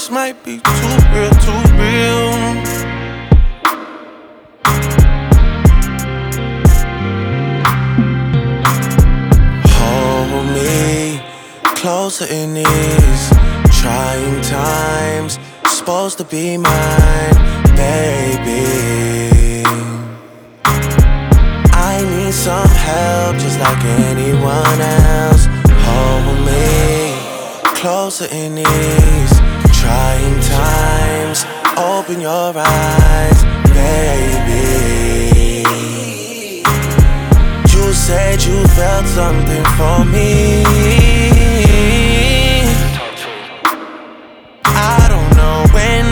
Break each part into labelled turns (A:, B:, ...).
A: this might be too real, too real. Hold me closer in these trying times. Supposed to be mine, baby. I need some help just like anyone else. Hold me closer in these trying times. Open your eyes, baby. You said you felt something for me. I don't know when,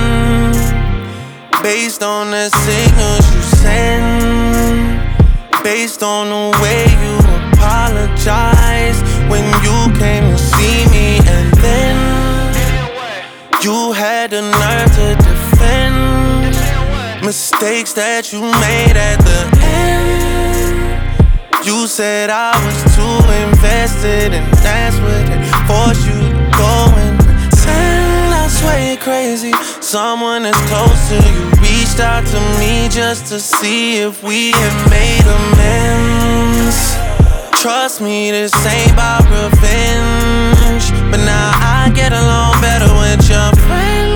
A: based on the signals you send, based on the way you apologized when you came to see me, and then you had the nerve to defend mistakes that you made at the end. You said I was too invested, and that's what it forced you to go and pretend. I swear you're crazy. Someone as close to you reached out to me just to see if we had made amends. Trust me, this ain't about revenge, but now I get along better with your friend.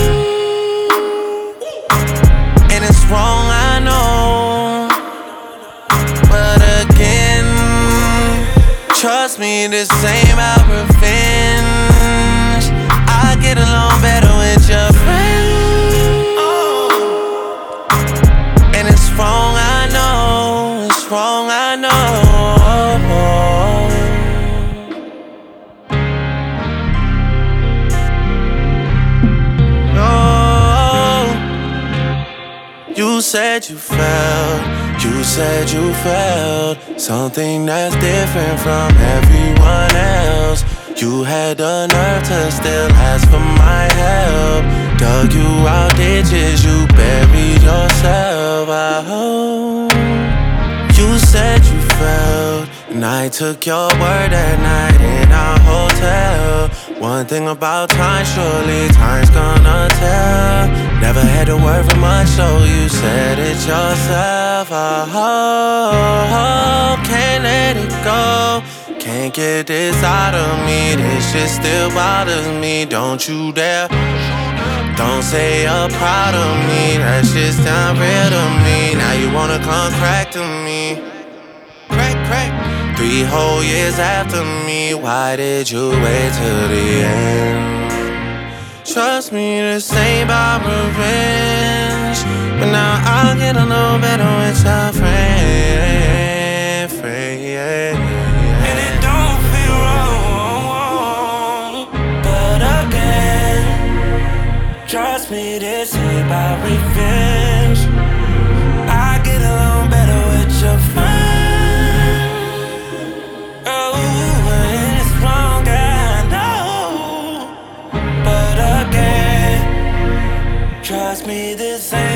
A: And it's wrong, I know, but again, trust me, this ain't about revenge. I get along better with your friend. And it's wrong, I know, it's wrong, I know. You said you felt something that's different from everyone else. You had the nerve to still ask for my help. Dug you out ditches, you buried yourself. I hope you said you felt, and I took your word that night in our hotel. One thing about time, surely time's gonna tell. Never had to worry much, so you said it yourself. I hope, can't let it go. Can't get this out of me, this shit still bothers me. Don't you dare, don't say you're proud of me. That shit's not real to me. Now you wanna come crack to me. Crack, crack. 3 whole years after me, why did you wait till the end? Trust me, this ain't about revenge, but now I'll get a little better with your friend, yeah.
B: And it don't feel wrong, but again, trust me, this ain't about revenge. I get along better with your friend. Trust me, this ain't